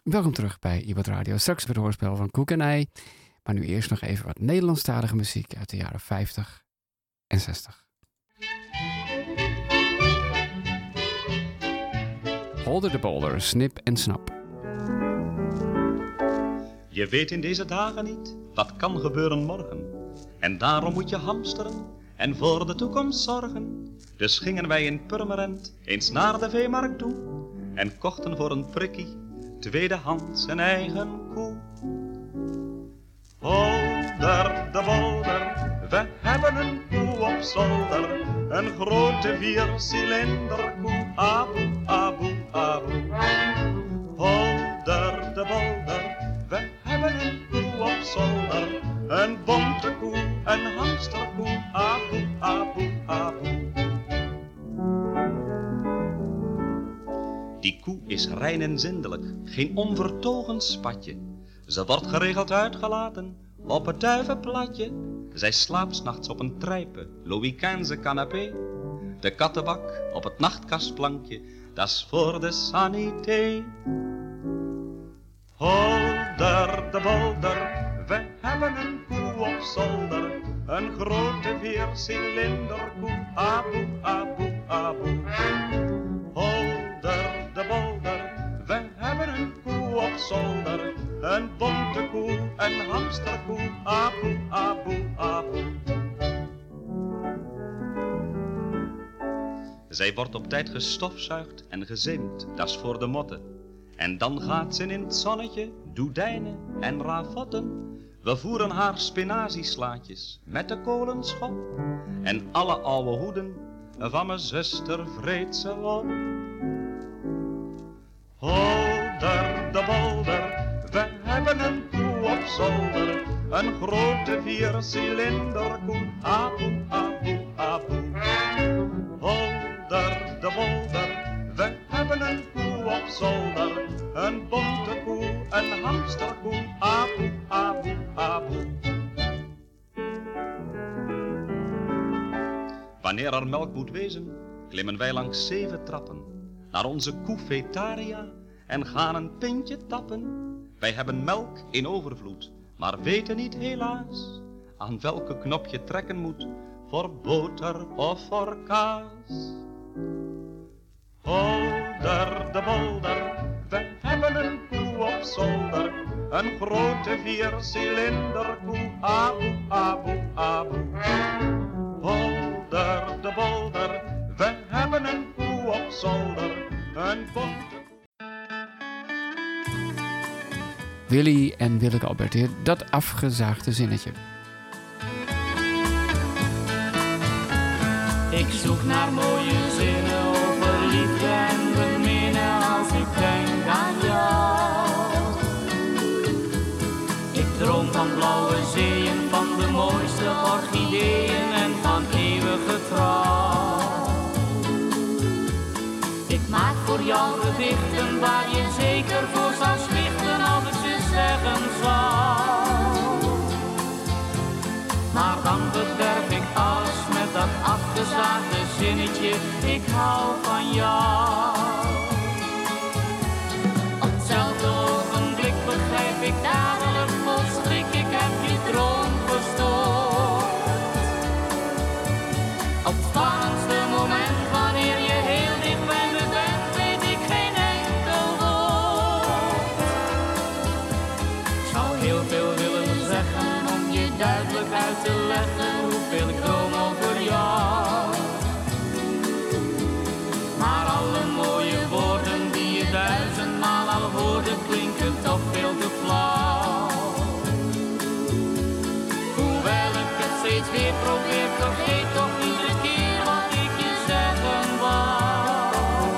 Welkom terug bij Ibad Radio. Straks weer het hoorspel van Koek en Ei. Maar nu eerst nog even wat Nederlandstalige muziek uit de jaren 50 en 60. Holder de Bolder, Snip en Snap. Je weet in deze dagen niet wat kan gebeuren morgen. En daarom moet je hamsteren en voor de toekomst zorgen. Dus gingen wij in Purmerend eens naar de veemarkt toe en kochten voor een prikkie tweedehands een eigen koe. Holder de bolder, we hebben een koe op zolder. Een grote viercilinder koe, aboe, aboe, aboe. Holder de bolder, we hebben een koe op zolder. Een bonte koe, een hamsterkoe, aboe, aboe, aboe. Die koe is rein en zindelijk, geen onvertogen spatje. Ze wordt geregeld uitgelaten op het duivenplatje. Zij slaapt 's nachts op een trijpe, Louis XV canapé. De kattenbak op het nachtkastplankje, dat's voor de sanité. Holder de bolder, we hebben een koe op zolder. Een grote viercilinder koe, aboe, aboe, aboe. Holder de bolder, we hebben een koe op zolder. Een bonte koe, een hamsterkoe, aboe, aboe, aboe. Zij wordt op tijd gestofzuigd en gezeemd, dat's voor de motten. En dan gaat ze in het zonnetje, doedijnen en ravotten. We voeren haar spinazieslaatjes met de kolenschop. En alle oude hoeden van mijn zuster vreet ze op. Holder de bolder, we hebben een koe op zolder. Een grote viercilinder koe, aboe, aboe, aboe. Holder de bolder, we hebben een koe op zolder. Een bonte koe, een hamsterkoe, aboe, aboe, aboe. Wanneer er melk moet wezen, klimmen wij langs 7 trappen naar onze koe Vetaria en gaan een pintje tappen. Wij hebben melk in overvloed, maar weten niet helaas aan welke knop je trekken moet voor boter of voor kaas. Holder de bolder, we hebben een koe op zolder. Een grote viercilinder koe, aboe, aboe, aboe. Holder de bolder, we hebben een koe op zolder. Een bonte Willy en Willeke Alberteer, dat afgezaagde zinnetje. Ik zoek naar mooie zinnen over liefde en beminnen als ik denk aan jou. Ik droom van blauwe zeeën, van de mooiste orchideeën en van eeuwige trouw. Ik maak voor jou gedichten waar je zeker voor zou schichten als ik ze zeggen zou. Maar dan bederf ik alles met dat afgezaagde zinnetje, ik hou van jou. Op hetzelfde ogenblik begrijp ik dadelijk vol schrik, ik heb je droom verstoord. Op het spannendste moment, wanneer je heel dicht bij me bent, weet ik geen enkel woord. Ik zou heel veel willen zeggen om je duidelijk uit te leggen hoeveel ik droom over jou. Maar alle mooie woorden die je 1000-maal al hoorde klinken toch veel te flauw. Hoewel ik het steeds weer probeer, vergeet toch iedere keer wat ik je zeggen wou.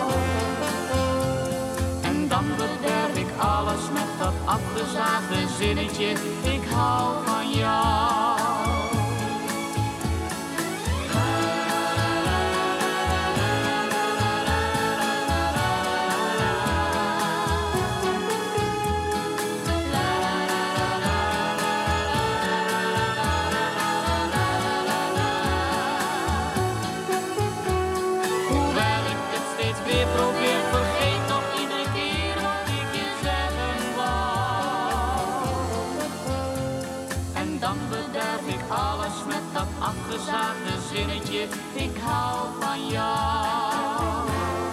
En dan bederf ik alles met dat afgezaagde zinnetje, ik hou van jou. Hoewel ik het steeds weer probeer, vergeet toch iedere keer wat ik je zeggen afgezaagde zinnetje. Ik hou van jou.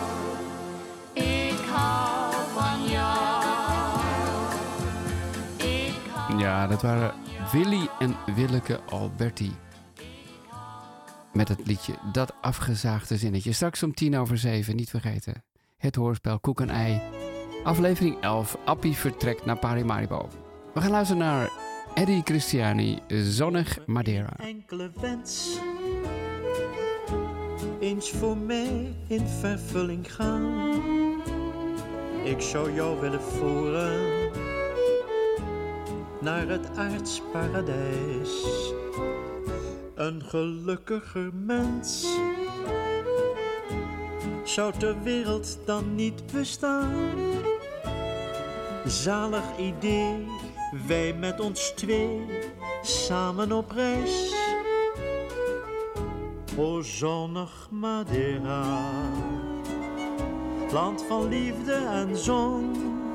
Ik hou van jou. Ik hou. Ja, dat waren Willy en Willeke Alberti. Met het liedje Dat afgezaagde zinnetje. Straks om 7:10, niet vergeten. Het hoorspel Koek en Ei. Aflevering 11. Appie vertrekt naar Paramaribo. We gaan luisteren naar Eddie Christiani, Zonnig Madeira. Enkele wens eens voor mij in vervulling gaan. Ik zou jou willen voeren naar het aards paradijs. Een gelukkiger mens zou ter wereld dan niet bestaan. Zalig idee, wij met ons twee samen op reis. O zonnig Madeira, land van liefde en zon.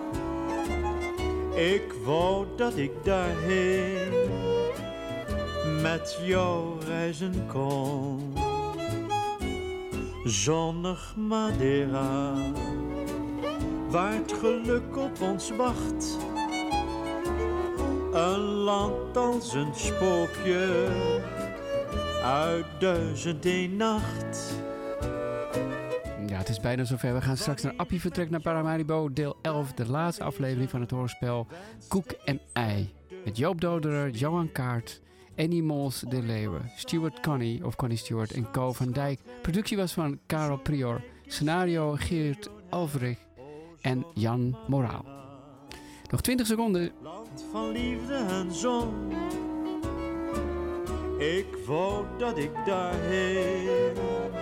Ik wou dat ik daarheen met jou reizen kon. Zonnig Madeira, waar het geluk op ons wacht. Een land als een spookje uit 1001 nacht. Ja, het is bijna zover. We gaan straks naar Appie vertrekt naar Paramaribo, deel 11, de laatste aflevering van het hoorspel Koek en Ei. Met Joop Doderer, Johan Kaart, Annie Mols de Leeuwen, Stuart Connie of Connie Stewart en Co van Dijk. Productie was van Karel Prior, scenario Geert Alverig en Jan Moraal. Nog 20 seconden. Land van liefde en zon. Ik wou dat ik daarheen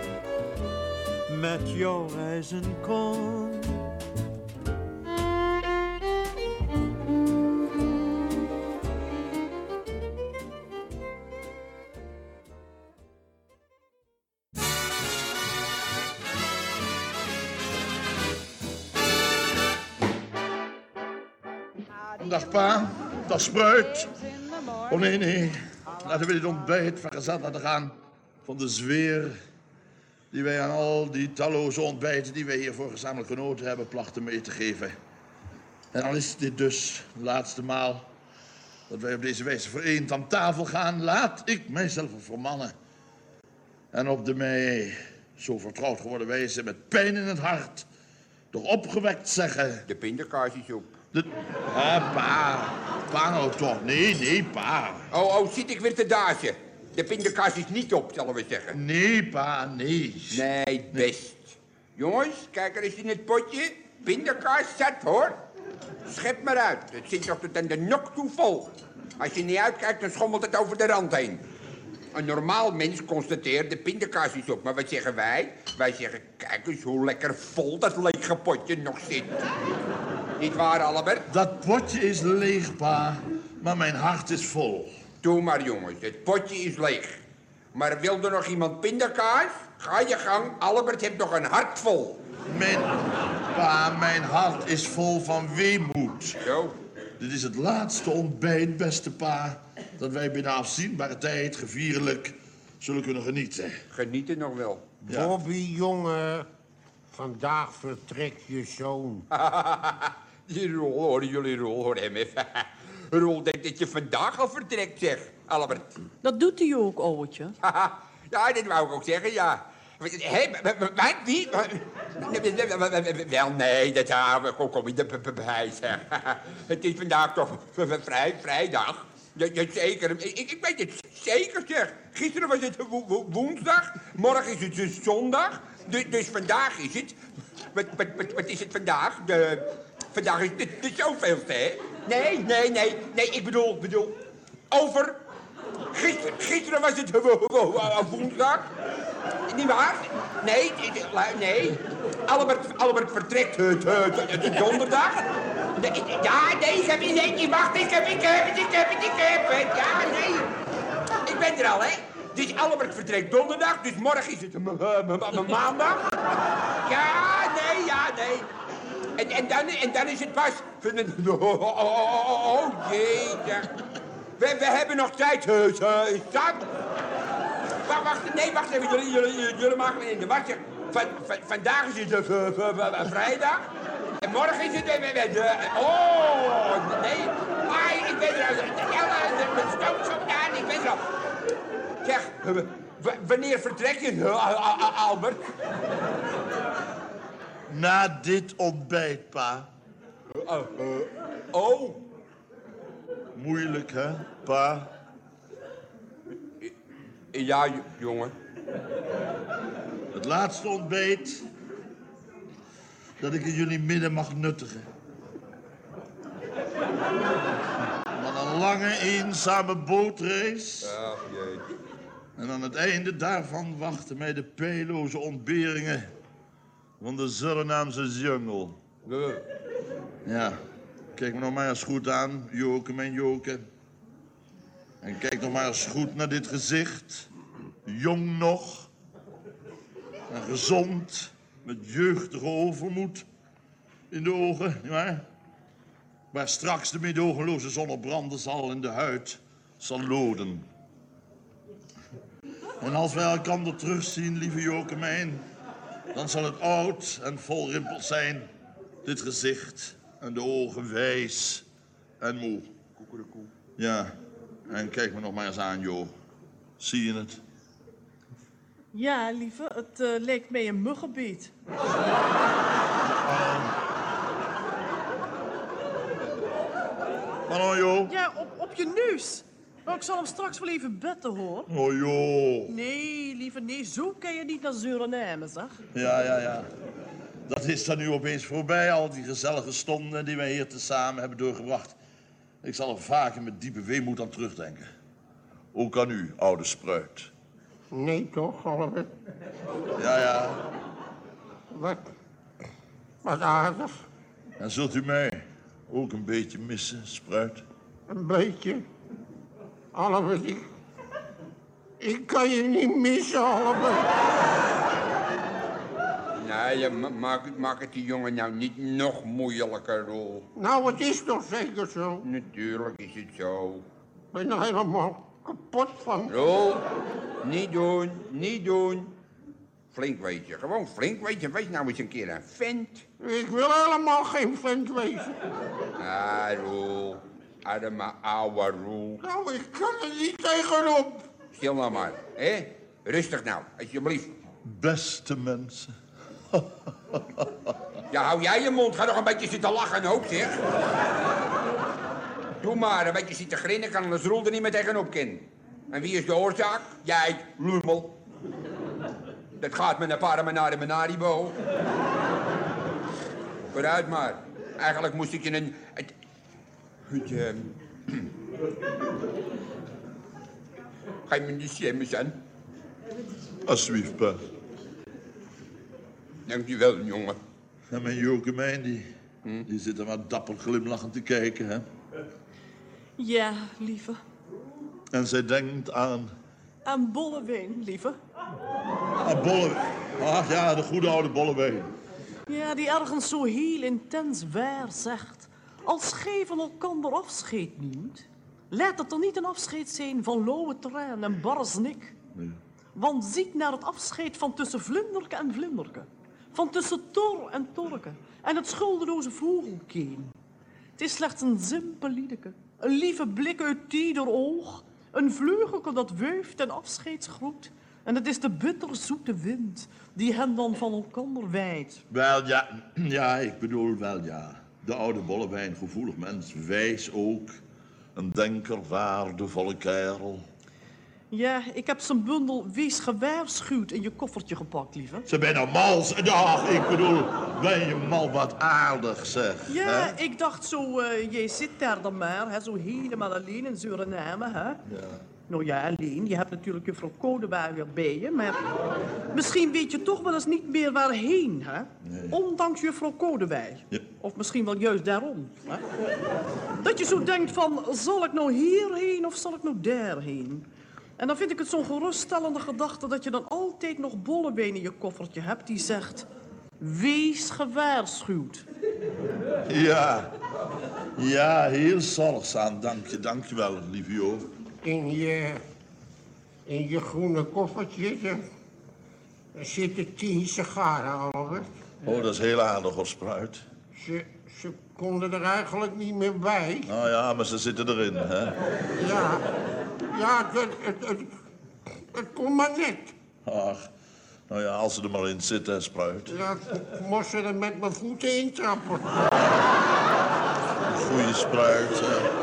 met jou reizen kon. Dag pa, dag Spruit. Oh nee. Laten we dit ontbijt vergezeld laten gaan van de zweer die wij aan al die talloze ontbijten die wij hiervoor gezamenlijk genoten hebben plachten mee te geven. En al is dit dus de laatste maal dat wij op deze wijze vereend aan tafel gaan, laat ik mijzelf vermannen. En op de mij zo vertrouwd geworden wijze met pijn in het hart toch opgewekt zeggen: de pindakaas is op. Pa nou toch. Nee, pa. Oh, zit ik weer te dazen. De pindakaas is niet op, zullen we zeggen. Nee, pa, nee. Nee, best. Jongens, kijk er eens in het potje. Pindakaas zat, hoor. Schep maar uit. Het zit toch tot aan de nok toe vol. Als je niet uitkijkt, dan schommelt het over de rand heen. Een normaal mens constateert, de pindakaas is op. Maar wat zeggen wij? Wij zeggen, kijk eens hoe lekker vol dat lege potje nog zit. Niet waar, Albert? Dat potje is leeg, pa. Maar mijn hart is vol. Doe maar, jongens. Het potje is leeg. Maar wil er nog iemand pindakaas? Ga je gang. Albert heeft nog een hart vol. Mijn hart is vol van weemoed. Zo. Dit is het laatste ontbijt, beste pa, dat wij binnen afzienbare tijd gevierlijk zullen kunnen genieten. Genieten nog wel. Ja. Bobby, jongen. Vandaag vertrekt je zoon. Die Rol, hoor jullie Rol, hoor hem even. Rol denkt dat je vandaag al vertrekt, zeg, Albert. Dat doet hij ook, ouwtje. Ja, dat wou ik ook zeggen, ja. Hé, wat? Wie? Wel, nee, dat kom je erbij, zeg. Het is vandaag toch vrijdag. Zeker. Ik weet het zeker, zeg. Gisteren was het woensdag, morgen is het dus zondag. Dus vandaag is het... Wat is het vandaag? Vandaag is het de zoveelste, hè? Nee, ik bedoel... Over... Gisteren was het woensdag. Niet waar? Nee. Albert vertrekt donderdag. Nee, wacht, ik heb het. Ja, nee. Ik ben er al, hè. Dus Albert vertrekt donderdag, dus morgen is het maandag. Ja, nee. En dan is het pas... Oh, jee. We hebben nog tijd, Sam. wacht even. Jullie maken me in de war. Vandaag is het vrijdag. En morgen is het... Oh, nee. Ik ben er al. De stoot zo aan, ik ben er al. Zeg, wanneer vertrek je, Albert? Na dit ontbijt, pa. Oh. Moeilijk, hè, pa? Ja, jongen. Het laatste ontbijt dat ik in jullie midden mag nuttigen. Van een lange, eenzame bootreis. Ach, jeetje. En aan het einde daarvan wachten mij de peilloze ontberingen van de Surinaamse jungle. Ja, kijk me nog maar eens goed aan, Joke, mijn Joke. En kijk nog maar eens goed naar dit gezicht. Jong nog. En gezond. Met jeugdige overmoed in de ogen, nietwaar? Waar straks de meedogenloze zon op branden zal en de huid zal loden. En als wij elkander terugzien, lieve Joke mijn, dan zal het oud en vol rimpels zijn. Dit gezicht en de ogen wijs en moe. Ja, en kijk me nog maar eens aan, Jo. Zie je het? Ja, lieve, het leek mij een muggenbeet. Hallo, Jo. Ja, op je neus. Maar ik zal hem straks wel even betten, hoor. Oh, Jo. Nee, lieve, nee, zo kan je niet naar Suriname, zeg. Ja. Dat is dan nu opeens voorbij, al die gezellige stonden die wij hier tezamen hebben doorgebracht. Ik zal er vaker met diepe weemoed aan terugdenken. Ook aan u, oude spruit. Nee toch, Albert? Ja. Wat aardig. En zult u mij ook een beetje missen, spruit? Een beetje. Albert, ik kan je niet missen, Albert. Nee, maak het die jongen nou niet nog moeilijker, Roel. Nou, het is toch zeker zo? Natuurlijk is het zo. Ik ben er helemaal kapot van. Roel, niet doen. Flink weet je, gewoon flink weet je. Wees nou eens een keer een vent. Ik wil helemaal geen vent wezen. Ah, Roel. Arme ouwe Roel. Nou, ik kan er niet tegenop. Stil nou maar, hè? Rustig nou, alsjeblieft. Beste mensen. Ja, hou jij je mond. Ga nog een beetje zitten lachen ook, zeg. Doe maar, een beetje zitten grinnen, kan anders Roel er niet meer tegenop kan. En wie is de oorzaak? Jij, lummel. Dat gaat met een Paramaribo. Vooruit maar. Eigenlijk moest ik je een... Ga je me niet zwemmen, aan? Alsjeblieft, pa. Dankjewel, jongen. En mijn Joke mijn, die zit er maar dapper glimlachend te kijken, hè. Ja, lieve. En zij denkt aan... Aan Bollewijn, lieve. Aan Bollewijn. Ach ja, de goede oude Bollewijn. Ja, die ergens zo heel intens waar zegt. Als gij van elkander afscheid neemt, laat het er niet een afscheid zijn van lauwe traan en barre snik. Nee. Want ziet naar het afscheid van tussen vlinderke en vlinderke. Van tussen tor en torke. En het schuldeloze vogelkeen. Het is slechts een simpel liedeke. Een lieve blik uit ieder oog. Een vleugelke dat wuift en afscheidsgroet. En het is de bitterzoete wind die hen dan van elkander wijdt. Wel, ja, ik bedoel wel, ja. De oude Bollewijn, gevoelig mens, wijs ook. Een denker, waardevolle kerel. Ja, ik heb zijn bundel Wees gewaarschuwd in je koffertje gepakt, lieve. Ze ben nou mal. Ach, ik bedoel, ben je mal wat aardig, zeg. Ja, hè? ik dacht zo, jij zit daar dan maar, hè, zo helemaal alleen in Suriname, hè. Ja. Nou ja, alleen, je hebt natuurlijk juffrouw Kodewaar weer bij je, maar misschien weet je toch wel eens niet meer waarheen, hè? Nee. Ondanks juffrouw Kodewaar. Ja. Of misschien wel juist daarom, hè? Dat je zo denkt van, zal ik nou hierheen of zal ik nou daarheen? En dan vind ik het zo'n geruststellende gedachte dat je dan altijd nog Bollewijn in je koffertje hebt die zegt, wees gewaarschuwd. Ja, heel zorgzaam, dank je wel, lieve Jo. In In je groene koffertje er zitten 10 sigaren, Albert. Oh, dat is heel aardig, hoor, Spruit. Ze konden er eigenlijk niet meer bij. Nou ja, maar ze zitten erin, hè? Ja, het kon maar net. Ach, nou ja, als ze er maar in zitten, Spruit. Ja, ik moest ze er met mijn voeten intrappen. Goeie Spruit, hè.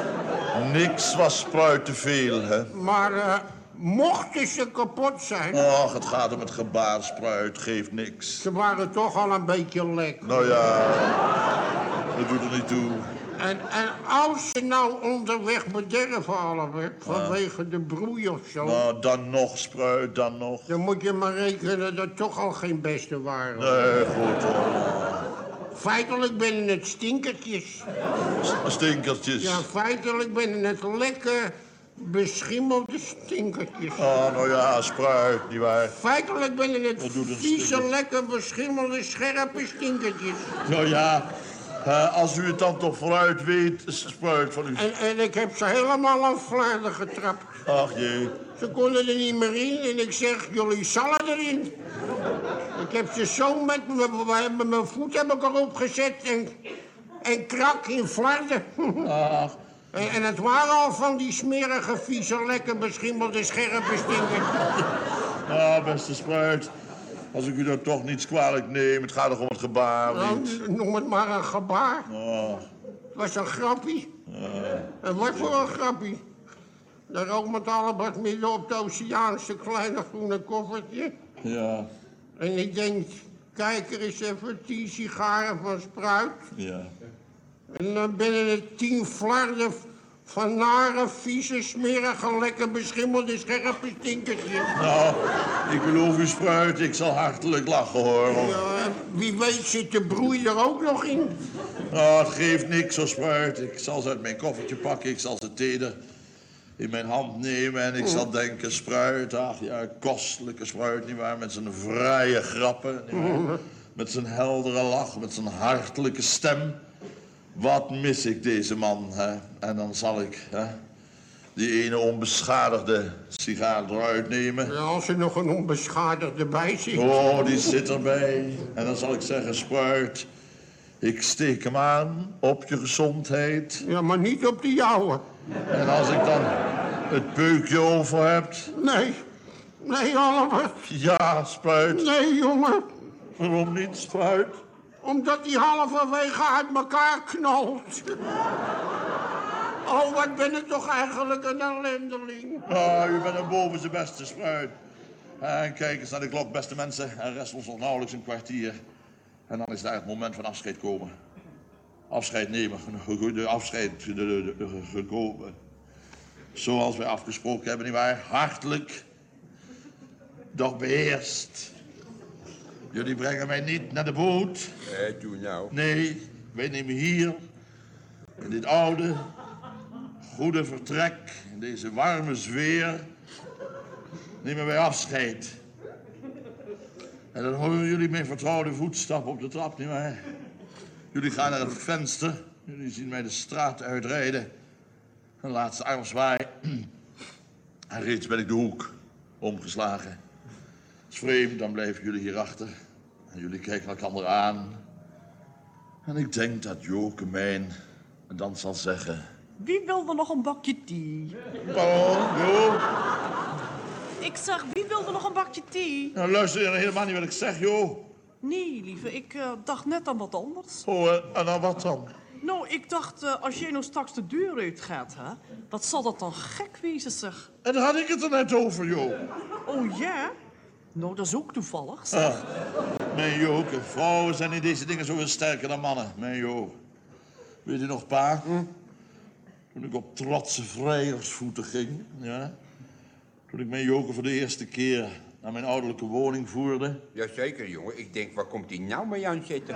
Niks was Spruit te veel, hè. Maar mochten ze kapot zijn... Och, het gaat om het gebaar, Spruit. Geeft niks. Ze waren toch al een beetje lek. Nou ja, dat doet er niet toe. En als ze nou onderweg bederven, Albert, vanwege de broei of zo... Nou, dan nog, Spruit, dan nog. Dan moet je maar rekenen dat het toch al geen beste waren. Nee, goed hoor. Feitelijk ben het stinkertjes. Stinkertjes? Ja, feitelijk ben het lekker beschimmelde stinkertjes. Oh, nou ja, Spruit, nietwaar? Feitelijk ben het vieze, stinker? lekker beschimmelde, scherpe stinkertjes. Nou ja, als u het dan toch vooruit weet, Spruit van u. En ik heb ze helemaal aan flarden getrapt. Ach jee. Ze konden er niet meer in en ik zeg, jullie zallen erin. Ik heb ze zo met mijn voet heb ik erop gezet en krak in flarden. Ach. En het waren al van die smerige, vieze, lekker beschimmelde, scherpe stinkertjes. Ah, beste Spruit. Als ik u dan toch niets kwalijk neem, het gaat toch om het gebaar, Nou, niet? noem het maar een gebaar. Oh. Het was een grappie. En wat voor een grappie. Daar rook met Albert midden op het Oceaanse kleine groene koffertje. Ja. En ik denk, kijk er eens even 10 sigaren van Spruit. Ja. En dan binnen het 10 flarden van nare, vieze, smerige, lekker beschimmelde, scherpe stinkertjes. Nou, ik beloof u, Spruit, ik zal hartelijk lachen, hoor. Want... Ja, wie weet zit de broei er ook nog in. Nou, het geeft niks, zo Spruit. Ik zal ze uit mijn koffertje pakken, ik zal ze teder in mijn hand nemen en ik zal denken, Spruit, ach ja, kostelijke Spruit, nietwaar, met zijn vrije grappen, nietwaar, met zijn heldere lach, met zijn hartelijke stem. Wat mis ik deze man, hè? En dan zal ik, hè, die ene onbeschadigde sigaar eruit nemen. Ja, als er nog een onbeschadigde bij zit. Oh, die zit erbij. En dan zal ik zeggen, Spruit, ik steek hem aan op je gezondheid. Ja, maar niet op de jouwe. En als ik dan het peukje over heb... Nee, Albert. Ja, Spruit. Nee, jongen. Waarom niet, Spruit? Omdat die halverwege uit elkaar knalt. Oh, wat ben ik toch eigenlijk een ellendeling. Nou, u bent een boven zijn beste, Spruit. En kijk eens naar de klok, beste mensen. Er rest ons nog nauwelijks een kwartier. En dan is daar het moment van afscheid komen. Afscheid nemen, de afscheid gekomen. Zoals wij afgesproken hebben, nietwaar? Hartelijk, doch beheerst. Jullie brengen mij niet naar de boot. Doe nou. Nee, wij nemen hier, in dit oude, goede vertrek, in deze warme sfeer, nemen wij afscheid. En dan horen jullie mijn vertrouwde voetstappen op de trap, nietwaar? Jullie gaan naar het venster, jullie zien mij de straat uitrijden. Een laatste armzwaai. En reeds ben ik de hoek omgeslagen. Het is vreemd, dan blijven jullie hierachter. En jullie kijken elkaar aan. En ik denk dat Joke mijn dan zal zeggen... Wie wilde nog een bakje thee? Oh, Jo. Ik zeg, wie wilde nog een bakje thee? Nou, luister je helemaal niet wat ik zeg, Jo. Nee, lieve, ik dacht net aan wat anders. Oh, en dan wat dan? Nou, ik dacht, als jij nou straks de deur uitgaat, hè, wat zal dat dan gek wezen, zeg. En daar had ik het er net over, Jo. Oh ja? Nou, dat is ook toevallig, zeg. Ah, mijn Joke, vrouwen zijn in deze dingen zoveel sterker dan mannen. Mijn Jo. Weet je nog, pa? Toen ik op trotse vrijersvoeten ging, ja. Toen ik mijn Joke voor de eerste keer naar mijn ouderlijke woning voerde. Jazeker, jongen. Ik denk, waar komt hij nou mee aan zitten?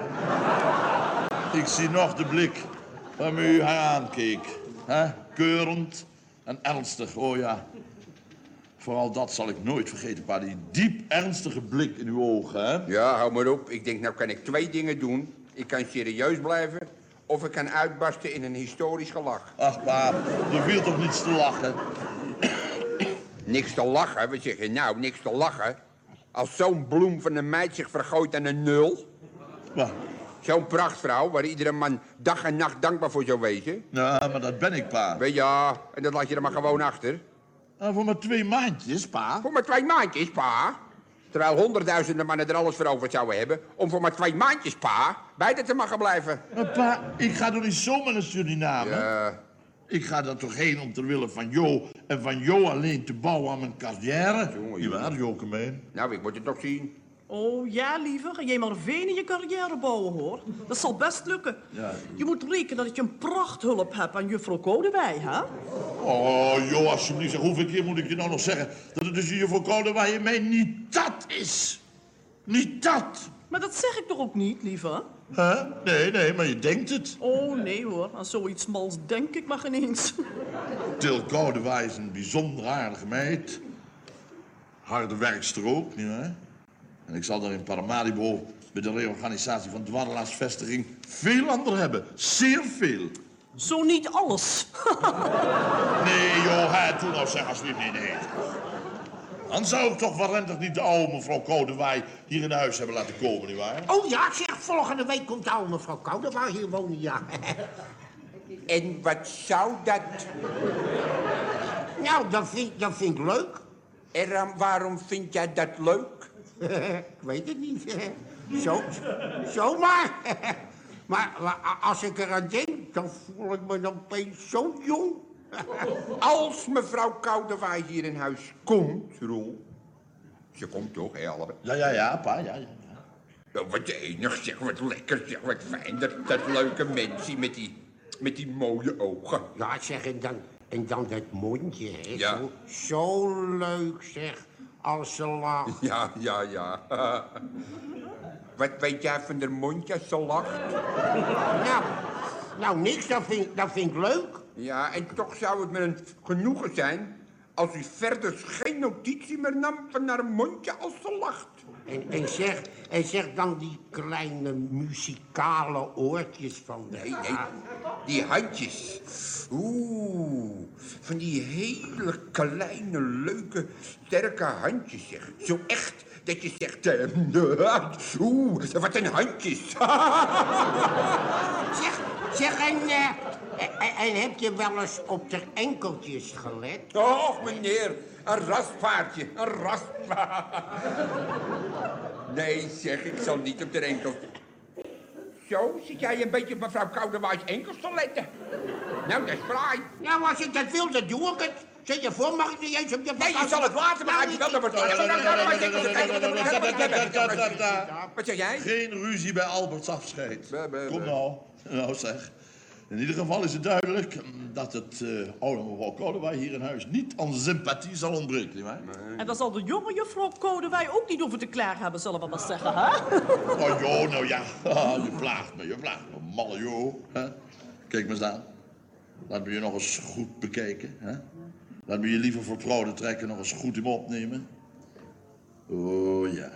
Ik zie nog de blik waarmee u haar aankeek. Hè? Keurend en ernstig, oh ja. Vooral dat zal ik nooit vergeten, pa. Die diep ernstige blik in uw ogen, hè? Ja, hou maar op. Ik denk, nou kan ik 2 dingen doen. Ik kan serieus blijven, of ik kan uitbarsten in een historisch gelach. Ach, pa, er viel toch niets te lachen. Niks te lachen, wat zeg je nou, niks te lachen. Als zo'n bloem van een meid zich vergooit aan een nul. Wat? Zo'n prachtvrouw, waar iedere man dag en nacht dankbaar voor zou wezen. Ja, maar dat ben ik, pa. Ja, en dat laat je er maar gewoon achter. Voor maar 2 maandjes, pa. Voor maar 2 maandjes, pa. Terwijl honderdduizenden mannen er alles voor over zouden hebben... om voor maar 2 maandjes, pa, bij te mogen blijven. Maar pa, ik ga toch niet zomaar naar Suriname? Ja. Ik ga daar toch heen om ter wille van Jo... en van Jo alleen te bouwen aan mijn carrière. Jongen, Niet waar, Jokemijn? Nou, ik moet het toch zien. Oh ja, lieve, ga jij maar veen in je carrière bouwen, hoor. Dat zal best lukken. Ja. Je moet rekenen dat je een prachthulp hebt aan juffrouw Koudewij, hè? Oh, Jo, alsjeblieft, zeg, hoeveel keer moet ik je nou nog zeggen... dat het tussen juffrouw Koudewij en mij niet dat is? Niet dat! Maar dat zeg ik toch ook niet, lieve? Huh? Nee, maar je denkt het. Oh, nee hoor, aan zoiets mals denk ik maar geen eens. Til Koudewij is een bijzonder aardige meid. Harde werkster ook, nietwaar? En ik zal daar in Paramaribo bij de reorganisatie van dwarrelaarsvestiging veel aan er hebben. Zeer veel. Zo niet alles. Nee, joh, doe nou zeg alsjeblieft nee. Dan zou ik toch warempig niet de oude mevrouw Koudewij hier in huis hebben laten komen, nietwaar? Oh ja, zeg, volgende week komt de oude mevrouw Koudewij hier wonen, ja. En wat zou dat... Nou, dat vind ik leuk. En waarom vind jij dat leuk? Ik weet het niet. Zomaar. Maar als ik eraan denk, dan voel ik me dan opeens zo jong. Als mevrouw Koudewij hier in huis komt, Roel... Ze komt toch, hè, allebei? Ja, pa, ja. Oh, wat enig, zeg, wat lekker, zeg, wat fijn. Dat leuke mensje met die mooie ogen. Ja, zeg, en dan dat mondje, hè. Ja. Zo leuk, zeg, als ze lacht. Ja. Wat weet jij van haar mondje als ze lacht? Nou, niks, dat vind ik leuk. Ja, en toch zou het me een genoegen zijn... als u verder geen notitie meer nam van haar mondje als ze lacht. En zeg dan die kleine muzikale oortjes van de... Nee, die handjes. Oeh, van die hele kleine, leuke, sterke handjes, zeg. Zo echt dat je zegt... oeh, wat een handjes. Zeg, en heb je wel eens op de enkeltjes gelet? Och, meneer, een raspaardje, een raspaard. Nee, zeg, ik zal niet op de enkels. Zo, zit jij een beetje op mevrouw Koudewijs enkels te letten? Nou, dat is fraai. Nou, als ik dat wil, dan doe ik het. Zet je voor, mag ik niet eens op je... Nee, je zal het laten, maar je wel dat wordt... Wat zeg jij? Geen ruzie bij Alberts afscheid. Kom nou. Nou zeg. In ieder geval is het duidelijk dat het oude mevrouw Koudewij hier in huis niet aan sympathie zal ontbreken, nietwaar? En dan zal de jonge juffrouw Koudewij ook niet over te klaar hebben, zullen we maar zeggen, hè? Oh, Jo, nou ja. Je plaagt me. Malle Jo. Hè? Kijk maar eens aan. Laat me je nog eens goed bekijken. Hè? Laat me je liever vertrouwde trekken nog eens goed in me opnemen. Oh, ja.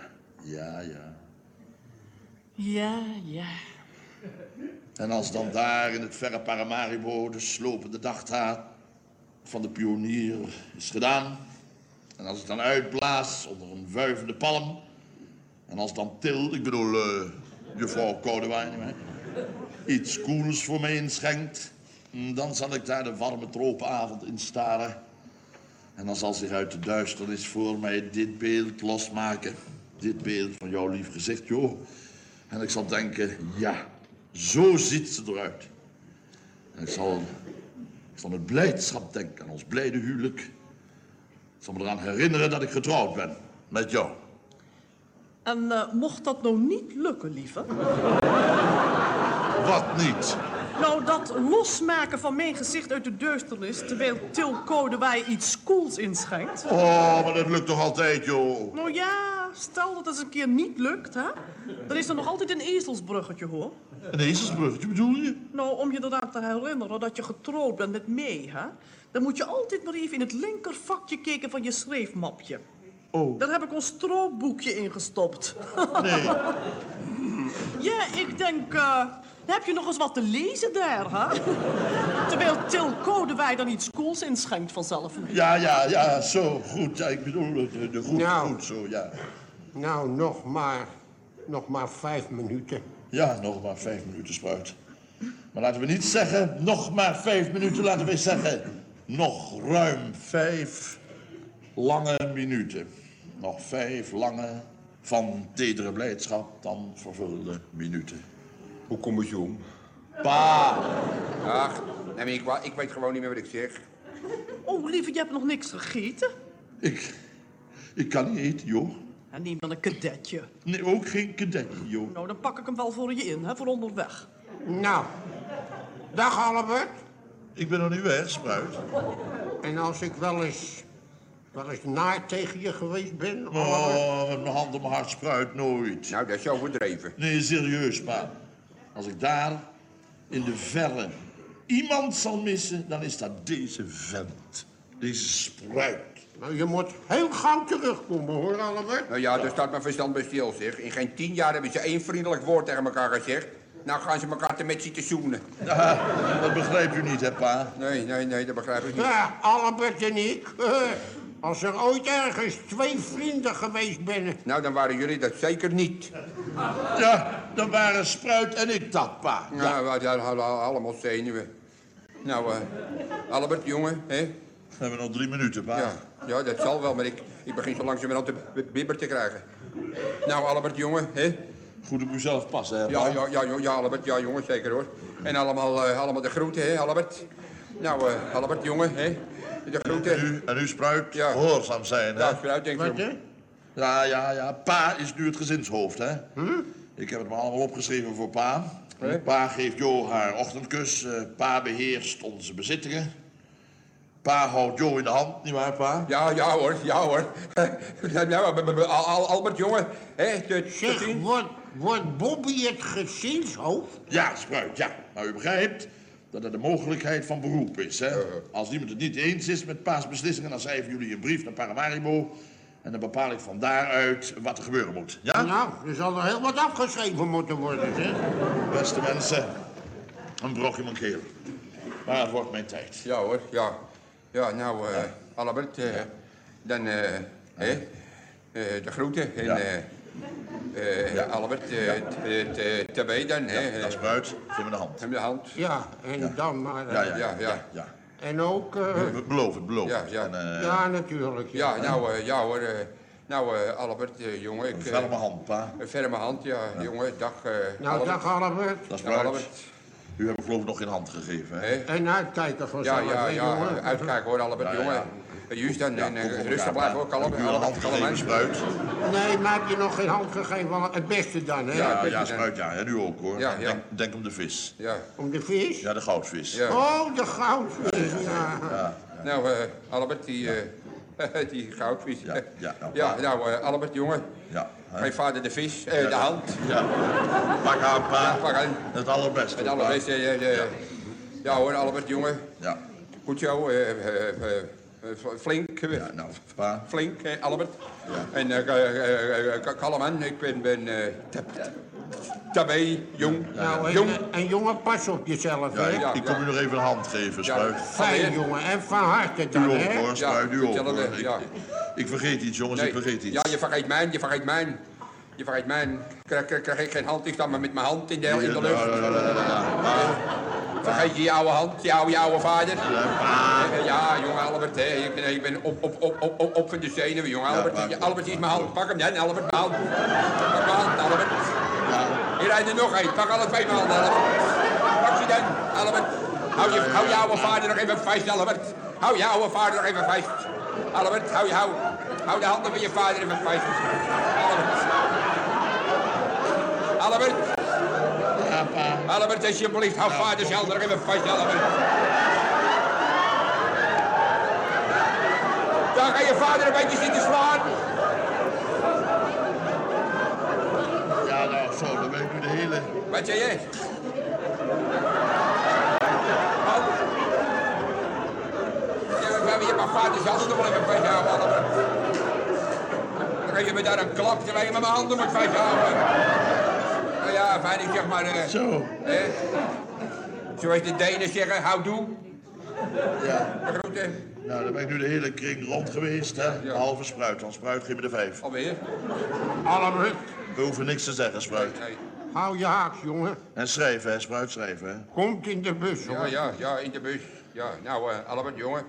Ja. En als dan daar in het verre Paramaribo de slopende dagtaat van de pionier is gedaan... en als ik dan uitblaas onder een wuivende palm... en als dan Til, ik bedoel juffrouw Koudewij, iets koels voor mij inschenkt... dan zal ik daar de warme tropenavond in staren... en dan zal zich uit de duisternis voor mij dit beeld losmaken. Dit beeld van jouw lief gezicht, joh. En ik zal denken, ja... Zo ziet ze eruit. En ik zal met blijdschap denken aan ons blijde huwelijk. Ik zal me eraan herinneren dat ik getrouwd ben met jou. En mocht dat nou niet lukken, lieve? Wat niet? Nou, dat losmaken van mijn gezicht uit de duisternis... terwijl Til Koudewij iets cools inschenkt. Oh, maar dat lukt toch altijd, joh? Nou ja, stel dat het eens een keer niet lukt, hè? Dan is er nog altijd een ezelsbruggetje, hoor. Een ezelsbruggetje, bedoel je? Nou, om je eraan te herinneren dat je getrouwd bent met mij, hè? Dan moet je altijd maar even in het linkervakje kijken van je schreefmapje. Oh. Daar heb ik ons strookboekje in gestopt. Nee. Ja, ik denk, heb je nog eens wat te lezen daar, hè? Terwijl Til Kodewij dan iets koels inschenkt vanzelf. Ja, zo, goed. Ja, ik bedoel, de goed, Nou. goed, zo, ja. Nou, nog maar 5 minuten. Ja, nog maar 5 minuten, Spruit. Maar laten we niet zeggen, nog maar 5 minuten. Laten we zeggen, nog ruim 5 lange minuten. Nog 5 lange, van tedere blijdschap dan vervulde minuten. Hoe kom je zo om? Pa! Ach, nee, maar ik weet gewoon niet meer wat ik zeg. Oh, lieve, je hebt nog niks gegeten? Ik kan niet eten, joh. En neem dan een kadetje. Nee, ook geen kadetje, joh. Nou, dan pak ik hem wel voor je in, hè, voor onderweg. Nou, dag Albert. Ik ben nog niet weg, Spruit. En als ik wel eens naar tegen je geweest ben, Albert? Oh, met mijn hand op mijn hart, Spruit, nooit. Nou, dat is overdreven. Nee, serieus, pa. Als ik daar in de verre iemand zal missen, dan is dat deze vent. Deze Spruit. Nou, je moet heel gauw terugkomen, hoor, Albert. Nou ja, daar staat mijn verstand bij stil, zeg. In geen 10 jaar hebben ze 1 vriendelijk woord tegen elkaar gezegd. Nou gaan ze elkaar te met zitten zoenen. Dat begrijp je niet, hè, pa? Nee, dat begrijp ik niet. Ja, Albert en ik. Als er ooit ergens 2 vrienden geweest ben. Nou, dan waren jullie dat zeker niet. Ja, dan waren Spruit en ik dat, pa. Nou, we hadden allemaal zenuwen. Nou, Albert, jongen, hè? We hebben nog 3 minuten, pa. Ja, dat zal wel, maar ik begin zo langzamerhand de bibber te krijgen. Nou, Albert, jongen, hè? Goed op uzelf passen, hè, pa? Ja, Albert, ja, jongen, zeker hoor. En allemaal de groeten, hè, Albert? Nou, Albert, jongen, hè? De groeten. En u, Spruit, Ja. gehoorzaam zijn, hè? Ja, Spruit, denk Wat, ik. hè? Ja. Pa is nu het gezinshoofd, hè? Ik heb het maar allemaal opgeschreven voor pa. Hè? Pa geeft Jo haar ochtendkus. Pa beheerst onze bezittingen. Pa houdt Jo in de hand, nietwaar, pa? Ja hoor. Nou, Albert, jongen, hè? Zeg, wordt Bobby het gezinshoofd? Ja, Spruit, ja. Maar u begrijpt dat het de mogelijkheid van beroep is, hè? Als iemand het niet eens is met pa's beslissingen, dan schrijven jullie een brief naar Paramaribo. En dan bepaal ik van daaruit wat er gebeuren moet. Ja? Nou, er zal er heel wat afgeschreven moeten worden, zeg. Beste mensen, een brokje mijn keel. Maar het wordt mijn tijd. Ja hoor, ja. Ja, nou, Albert, dan, hè? De groeten. En, Albert, tabé dan, hè? Ja, dat is Spruit. Geef me de hand. Hem de hand. Ja, en dan maar... Ja. En ook... Beloof het. Ja. En, ja, natuurlijk. Ja, ja hoor. Nou, Albert, jongen, ik... Een ferme hand, pa. Een ferme hand, ja. Jongen, dag, Nou, Albert. dag Albert. Dat is Dag, Spruit. Albert. U hebt me geloof ik nog geen hand gegeven, hè? Hè? En uitkijken vanzelf, hè, Ja, jongen. uitkijken hoor, Albert, Ja, jongen. ja. Juist dan, en kom voor rustig elkaar, blijven pa. hoor, kalm. Heb ik u al een hand gegeven, Spruit? Nee, maar heb je nog geen hand gegeven? Wel het beste dan, hè? Ja, Spruit, ja. En u ook, hoor. Ja. Denk om de vis. Ja. Om de vis? Ja, de goudvis. Ja. Oh, de goudvis, ja. Nou, Albert, die goudvis. Ja, nou, Albert, jongen. Ja. Geef vader de vis, de hand. Ja. Pak aan, pa. Pak aan. Het allerbeste. Het allerbeste. Ja hoor, Albert, jongen. Ja. Goed zo, flink. Ja, nou, pa. Flink, Albert. Ja. En kalm aan, ik ben tabé, jong. Nou, jong. en jongen, pas op jezelf, hè? Ja, ik kom u nog even een hand geven, Spruit. Fijn, jongen, en van harte U dan, ook, hè? hoor, Spruit, u ook, hoor. Ja. Ik vergeet iets, jongens, ik vergeet iets. Ja, je vergeet mijn. Krijg ik geen hand, ik sta maar met mijn hand in de lucht. Vergeet je oude hand, je oude vader? Ja, jongen Albert, hè. Ik ben op van de zenuwen, jongen Albert. Albert, hier is mijn hand. Pak hem dan, Albert, mijn hand. Pak mijn hand, Albert. Hier rijdt er nog één. Pak alle 2 mijn handen, Albert. Pak ze dan, Albert. Hou je oude vader nog even vast, Albert. Hou je oude vader nog even vast. Albert, hou de handen van je vader even vast. Albert. Ja, pa. Albert, alsjeblieft, hou vaders hand nog even vast, Albert. Dan ga je vader een beetje zitten slaan. Ja, nou, zo, dan ben ik nu de hele... Wat zei je? Je mag vaders handen nog wel even vasthouden, Albert. Dan geef je me daar een klap terwijl je met mijn handen moet vasthouden. Nou ja, fijn, ik zeg maar... Zo. Zoals de Denen zeggen, houdoe. Ja. De groeten. Nou, dan ben ik nu de hele kring rond geweest, hè. Ja. Behalve Spruit, want Spruit geef me de 5. Alweer? Albert, We hoeven niks te zeggen, Spruit. Nee. hou je haaks, jongen. En schrijven, hè, Spruit, schrijven, hè. Komt in de bus, hoor. Ja, in de bus. Ja, nou, Albert, jongen.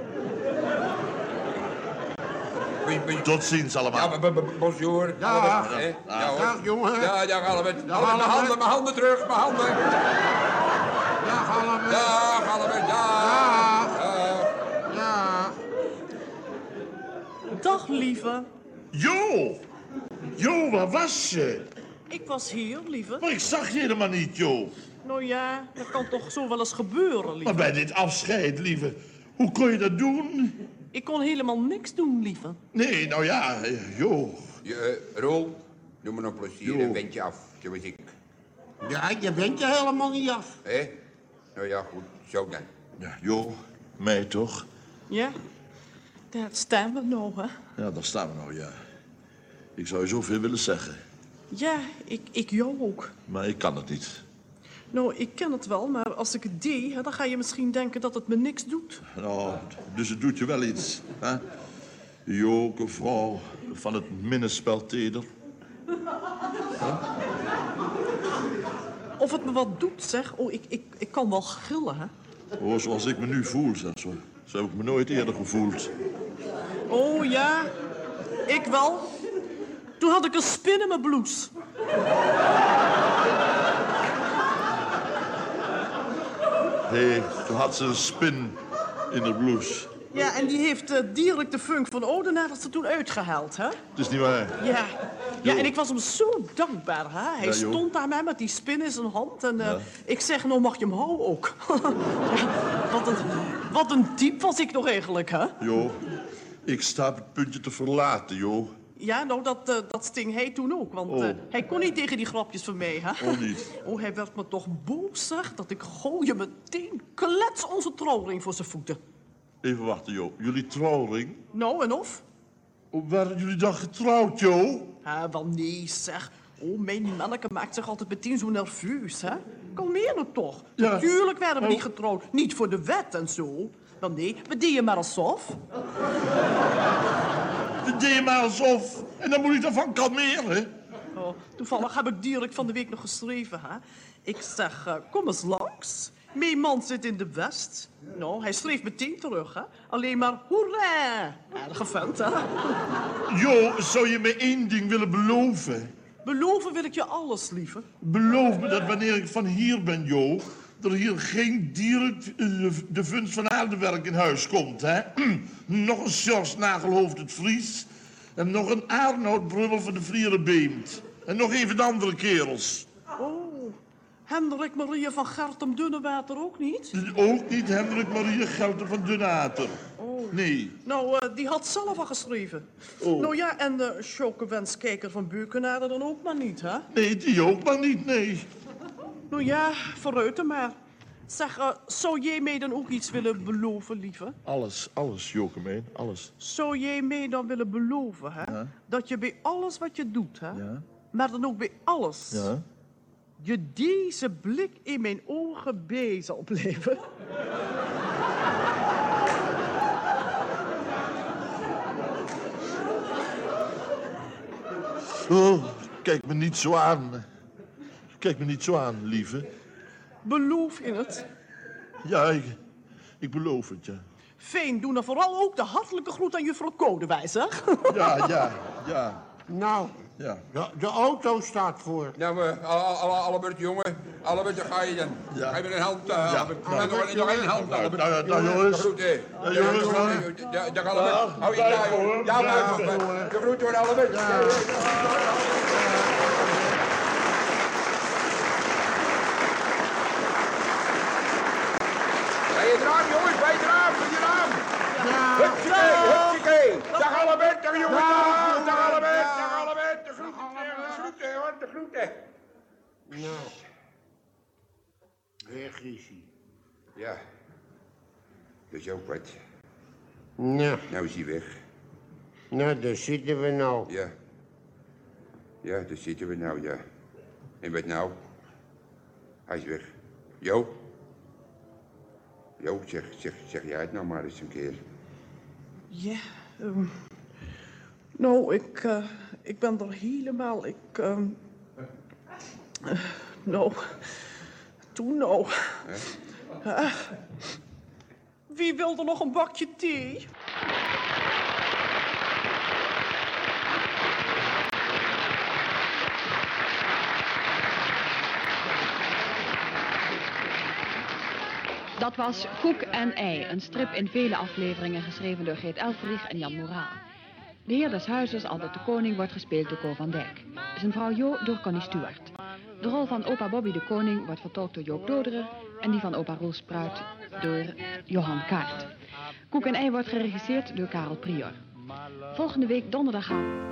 Tot ziens allemaal. Ja, bonjour. Ja. Albert, hè? Ja, hoor. Dag, jongen. Ja, dag, Albert. Dag, Albert, Albert. mijn handen terug, mijn handen. Dag, Albert. Dag, Albert, dag. Ja. Dag, lieve. Jo, waar was je? Ik was hier, lieve. Maar ik zag je helemaal niet, Jo. Nou ja, dat kan toch zo wel eens gebeuren, Maar lieve. bij dit afscheid, lieve. Hoe kon je dat doen? Ik kon helemaal niks doen, lieve. Nee, nou ja, Jo. Roel, doe me een plezier Jo. en wend je af, zoals ik. Ja, je bent je helemaal niet af. Hé? Nou ja, goed, zo dan. Ja, Jo, mij toch? Ja, daar staan we nou, hè. Ja, daar staan we nou, ja. Ik zou je zoveel willen zeggen, Ja, ik jou ook. maar ik kan het niet. Nou, ik ken het wel, maar als ik het deed, hè, dan ga je misschien denken dat het me niks doet. Nou, dus het doet je wel iets, hè? Joke, vrouw van het minnespel teder. Of het me wat doet, zeg. Oh, ik kan wel gillen, hè. Oh, zoals ik me nu voel, zeg. Zo heb ik me nooit eerder gevoeld. Oh ja, ik wel. Toen had ik een spin in mijn blouse. Hé, toen had ze een spin in de blouse. Ja, en die heeft dierlijk de funk van Oudenaar dat ze toen uitgehaald, hè? Het is niet waar. Ja. Ja, Jo. en ik was hem zo dankbaar, hè? Hij Ja, Jo. stond daar mij met die spin in zijn hand en ik zeg, nou mag je hem houden ook. Ja, wat een diep was ik nog eigenlijk, hè? Jo, ik sta op het puntje te verlaten, Jo. Ja, nou, dat sting hij toen ook, want Oh. hij kon niet tegen die grapjes van mij, hè? Oh, niet. Oh, hij werd me toch boos, zeg, dat ik gooide meteen klets onze trouwring voor zijn voeten. Even wachten, Jo. Jullie trouwring? Nou, en of? Hoe waren jullie dan getrouwd, Jo? Wel nee, zeg. Oh, mijn manneke maakt zich altijd meteen zo nerveus, hè? Kalmeer nou toch. Ja. Natuurlijk werden we Oh. niet getrouwd. Niet voor de wet en zo. Wel nee, we deden maar alsof. We deden maar alsof. En dan moet ik daarvan kalmeren. Oh, toevallig heb ik Dierik van de week nog geschreven, hè? Ik zeg, kom eens langs. Mijn man zit in de West. Nou, hij schreef meteen terug, hè? Alleen maar hoera. Aardige vent, hè? Jo, zou je me één ding willen beloven? Beloven wil ik je alles, lieve. Beloof me dat wanneer ik van hier ben, Jo, er hier geen Dierik de Vunst van Aardewerk in huis komt, hè? Nog een Sjors Nagelhoofd het Fries. En nog een Arnoud Brummel van de Vlierenbeemd. En nog even de andere kerels. Oh, Hendrik Maria van Gertem Dunnewater ook niet? Ook niet Hendrik Maria Gelter van Dunater. Oh. Nee. Nou, die had zelf al geschreven. Oh. Nou ja, en de Sjokkewenskijker van Beukenade dan ook maar niet, hè? Nee, die ook maar niet, nee. Nou ja, vooruit dan maar. Zeg, zou jij mij dan ook iets willen beloven, lieve? Alles, Jokemeen, alles. Zou jij mij dan willen beloven, hè? Ja. Dat je bij alles wat je doet, hè? Ja. Maar dan ook bij alles. Ja? Je deze blik in mijn ogen bij zal blijven. Oh, kijk me niet zo aan. Kijk me niet zo aan, lieve. Beloof je het? Ja, ik beloof het, ja. Fijn, doe dan vooral ook de hartelijke groet aan juffrouw Kodewijs, hè? Ja. Nou, Ja. de auto staat voor. Nou, Albert, jongen. Albert, daar ga je dan. Ja. Ga je met een hand, Albert. Nou, Nog één hand, Albert. Nou, jongens. De groeten. Ja, jongens, Dag, Albert. Hou je daar, jongen. Ja, blijf. De groeten hoor, Albert. Bij je raam, jongens, bij je raam, bij je raam. Huppakee. Dag Albert, dag jongens, dag Albert, dag Albert. De groeten hoor, de groeten. Nou, weg is hij. Ja, dat is ook wat. Nou, Nou is hij weg. nou, daar zitten we nou. Ja. Ja, daar zitten we nou, ja. En wat nou? Hij is weg. Jo? Jo, zeg jij het nou maar eens een keer. Ja, nou, ik ben er helemaal, nou, toen nou. Wie wil er nog een bakje thee? Dat was Koek en Ei, een strip in vele afleveringen geschreven door Geert Elfrich en Jan Moraal. De heer des huizes, Albert de Koning, wordt gespeeld door Co van Dijk. Zijn vrouw Jo door Connie Stuart. De rol van opa Bobby de Koning wordt vertolkt door Joop Doderer en die van opa Roel Spruit door Johan Kaart. Koek en Ei wordt geregisseerd door Karel Prior. Volgende week donderdag gaan.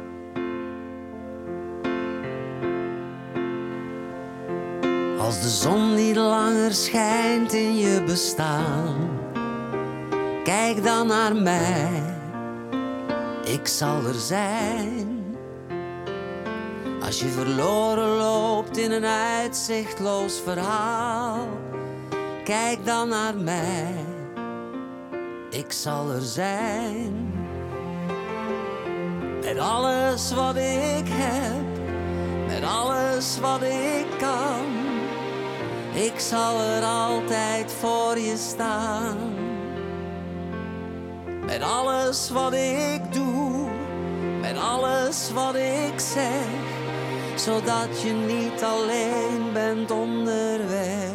Als de zon niet langer schijnt in je bestaan, kijk dan naar mij, ik zal er zijn. Als je verloren loopt in een uitzichtloos verhaal, kijk dan naar mij, ik zal er zijn. Met alles wat ik heb, met alles wat ik kan, ik zal er altijd voor je staan. Met alles wat ik doe, met alles wat ik zeg, zodat je niet alleen bent onderweg.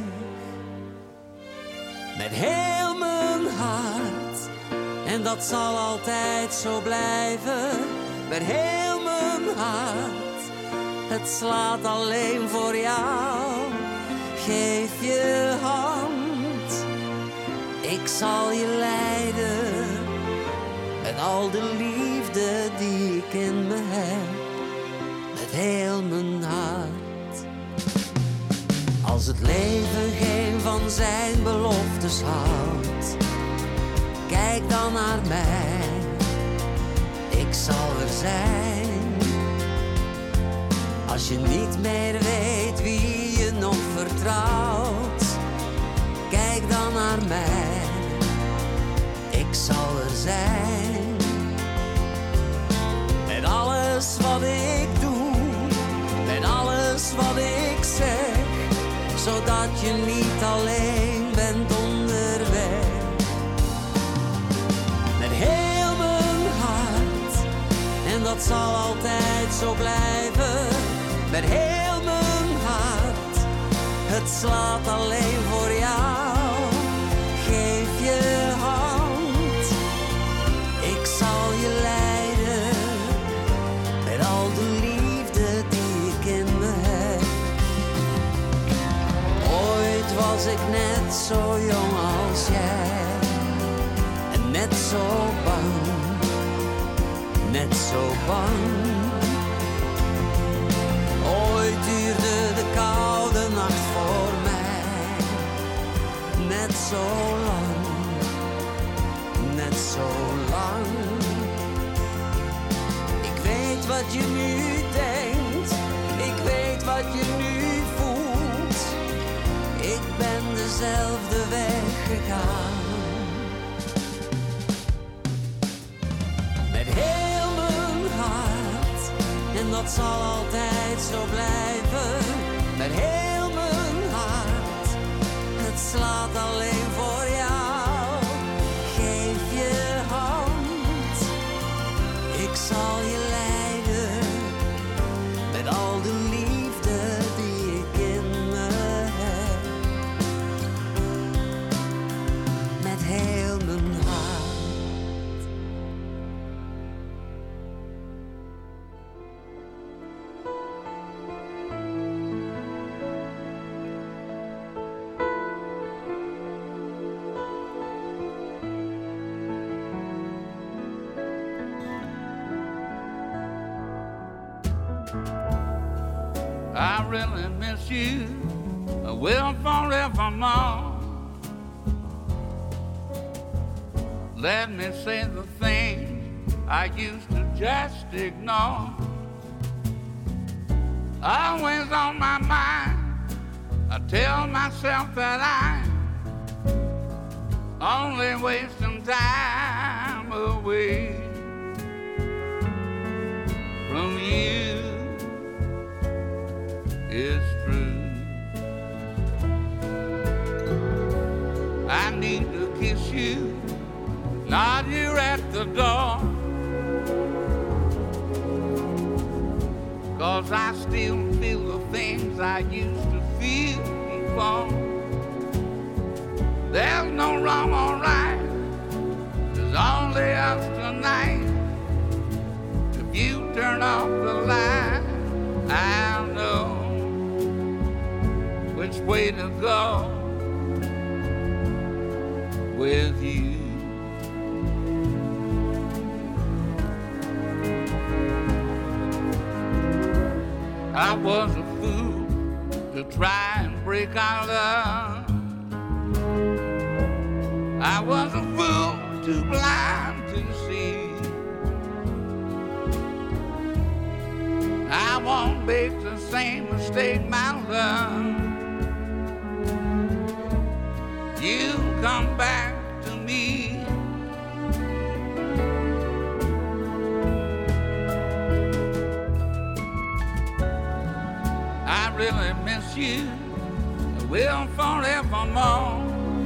Met heel mijn hart, en dat zal altijd zo blijven. Met heel mijn hart, het slaat alleen voor jou. Geef je hand, ik zal je leiden, met al de liefde die ik in me heb, met heel mijn hart. Als het leven geen van zijn beloftes houdt, kijk dan naar mij, ik zal er zijn. Als je niet meer weet wie je nog vertrouwt, kijk dan naar mij, ik zal er zijn. Met alles wat ik doe, met alles wat ik zeg, zodat je niet alleen bent onderweg. Met heel mijn hart, en dat zal altijd zo blijven. Met heel mijn hart, het slaat alleen voor jou. Geef je hand, ik zal je leiden, met al de liefde die ik in me heb. Ooit was ik net zo jong als jij, en net zo bang, net zo bang. Ooit duurde de koude nacht voor mij net zo lang, net zo lang. Ik weet wat je nu denkt, ik weet wat je nu voelt. Ik ben dezelfde weg gegaan. Met heel mijn hart, en dat zal altijd zo blijven. Met heel mijn hart, het slaat alleen voor jou. Geef je hand, ik zal je leiden, met al de liefde die ik in me heb. Met heel mijn hart. I really miss you, will forevermore. Let me say the things I used to just ignore. Always on my mind, I tell myself that I'm only wasting time away from you. It's true. I need to kiss you, nod you at the door, 'cause I still feel the things I used to feel before. There's no wrong or right, there's only us tonight. If you turn off the light, I'll know which way to go with you. I was a fool to try and break our love. I was a fool too blind to see. I won't make the same mistake, my love. You come back to me. I really miss you, I will forevermore.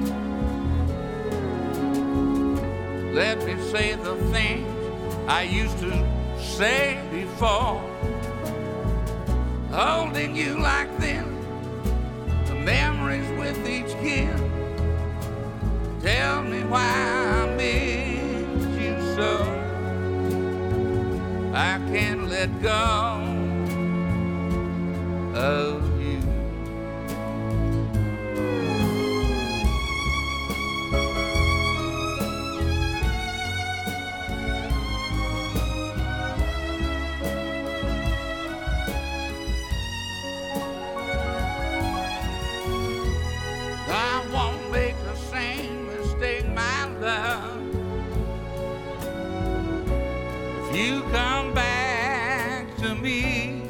Let me say the things I used to say before. Holding you like this, the memories with each kiss. Tell me why I miss you so. I can't let go of you. I won't make the same mistake, my love. If you come back to me,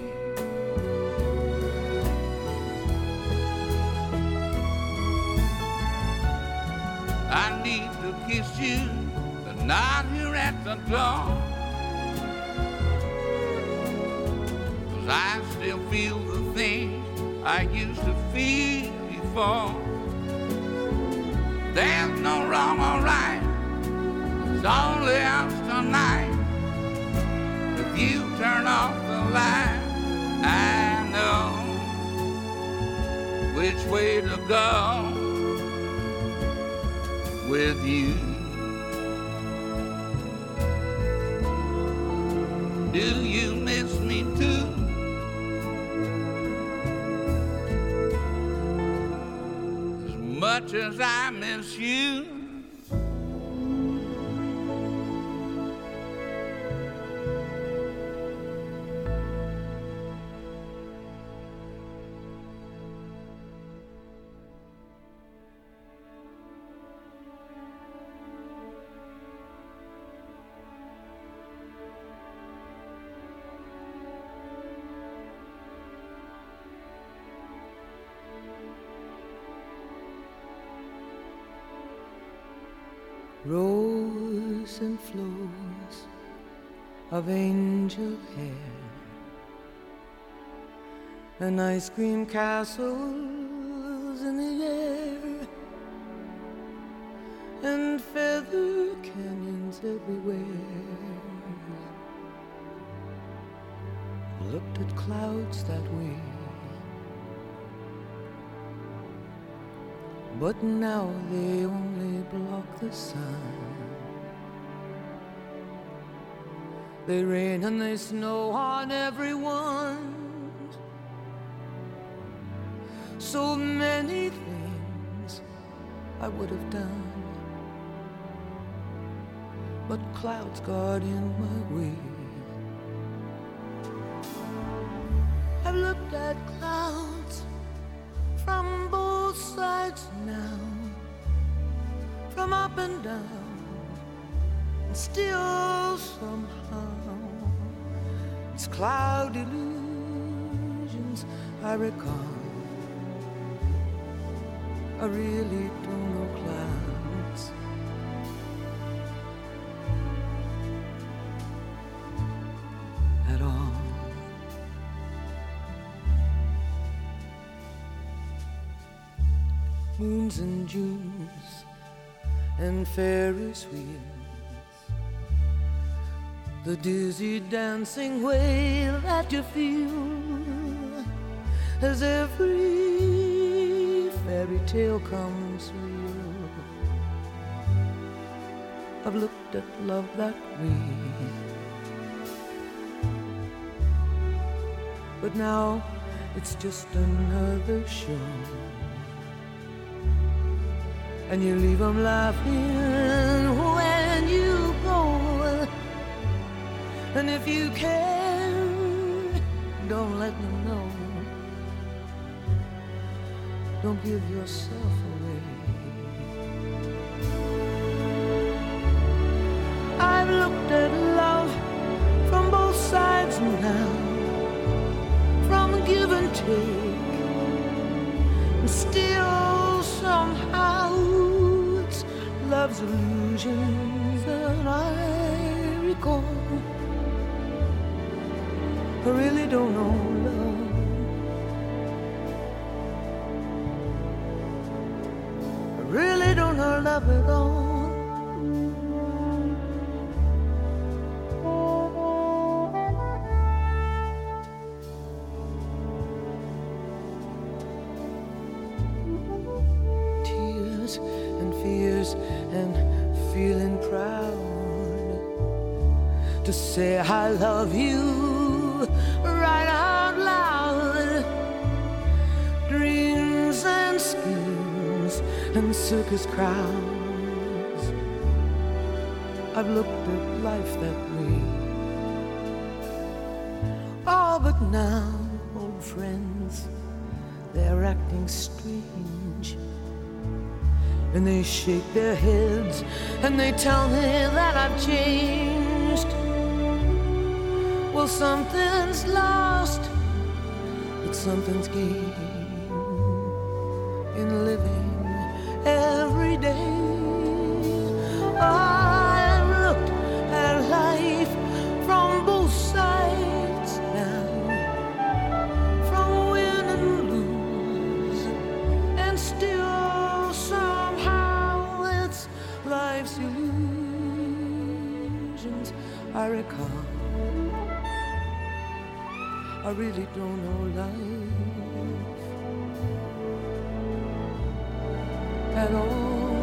I need to kiss you, but not here at the door, 'cause I still feel the things I used to feel before. There's no wrong or right, it's only us tonight. If you turn off the light, I know which way to go with you. Do you miss me too? As much as I miss you. Rose and flows of angel hair and ice cream castles in the air and feather canyons everywhere. Looked at clouds that way, but now they only block the sun. They rain and they snow on everyone. So many things I would have done, but clouds got in my way. I've looked at clouds from both sides now, from up and down, and still somehow it's cloud illusions I recall. I really don't know clouds at all. Moons and Junes and Ferris wheels, the dizzy dancing way that you feel as every fairy tale comes real. I've looked at love that way, but now it's just another show. And you leave them laughing when you go. And if you can, don't let them know. Don't give yourself away. I've looked at love from both sides now, from give and take, and still somehow it's love's illusions that I recall. I really don't know love. I really don't know love at all. Tears and fears and feeling proud to say I love you right out loud. Dreams and schemes and circus crowds. I've looked at life that way. Oh, but now, old friends, they're acting strange. And they shake their heads and they tell me that I've changed. Well, something's lost, but something's gained in living every day. I've looked at life from both sides now, from win and lose, and still somehow it's life's illusions I recall. I really don't know life at all.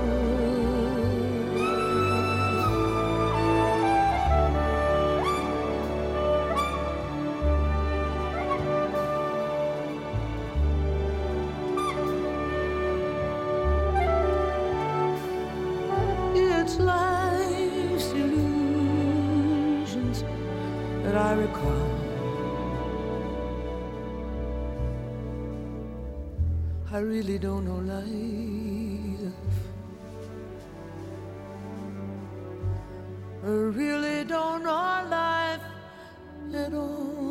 It's life's illusions that I recall. I really don't know life. I really don't know life at all.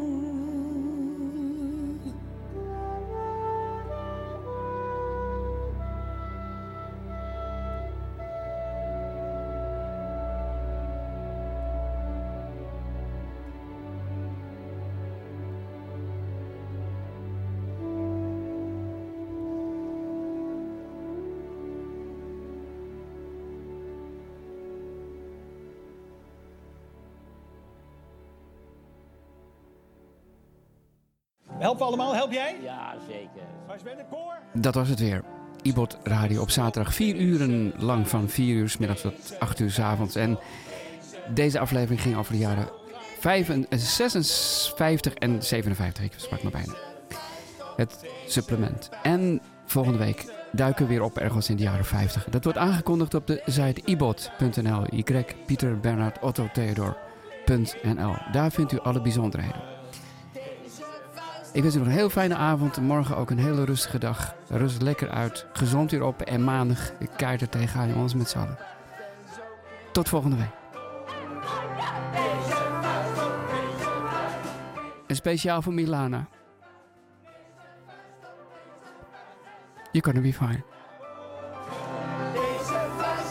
Helpen allemaal, help jij? Ja, zeker. Was je bij de koor? Dat was het weer. Ibot Radio op zaterdag 4 uren lang, van 4 uur 's middags tot 8 uur 's avonds. En deze aflevering ging over de jaren 56 en 57. Ik sprak me bijna. Het supplement. En volgende week duiken we weer op ergens in de jaren 50. Dat wordt aangekondigd op de site ibot.nl. Pieter Bernhard Otto Theodor.nl. Daar vindt u alle bijzonderheden. Ik wens u nog een heel fijne avond. Morgen ook een hele rustige dag. Rust lekker uit. Gezond weer op. En maandag de kaart er tegenaan, jongens, met z'n allen. Tot volgende week. En speciaal voor Milana. You're gonna be fine.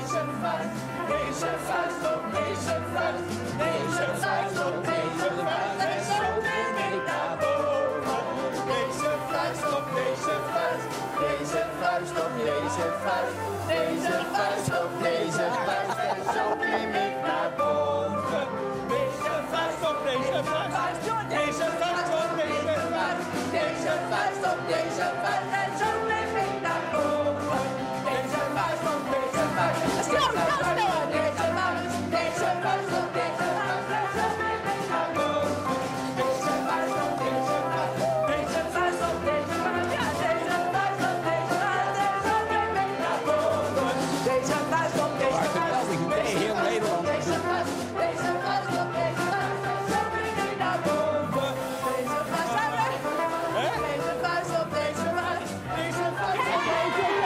deze vuist, deze vuist op deze vuist, deze vuist op deze vuist en zo klim ik naar boven. Deze vuist op deze vuist, deze vuist op deze vuist, deze vuist op deze vuist en zo klim ik naar boven. Deze vuist op deze vuist, deze vuist op deze vuist, deze vuist op deze vuist en zo klim ik naar boven. Deze vuist op deze vuist, deze vuist op deze vuist, deze vuist op deze vuist en zo klim ik naar boven. Deze vuist op deze vuist, deze vuist op deze vuist, ja deze vuist op deze vuist en zo klim ik naar boven. Deze vuist op deze vuist, heel Nederland. Deze vuist op deze vuist en zo klim ik naar boven. Deze vuist op deze vuist op deze vuist, deze vuist op deze vuist.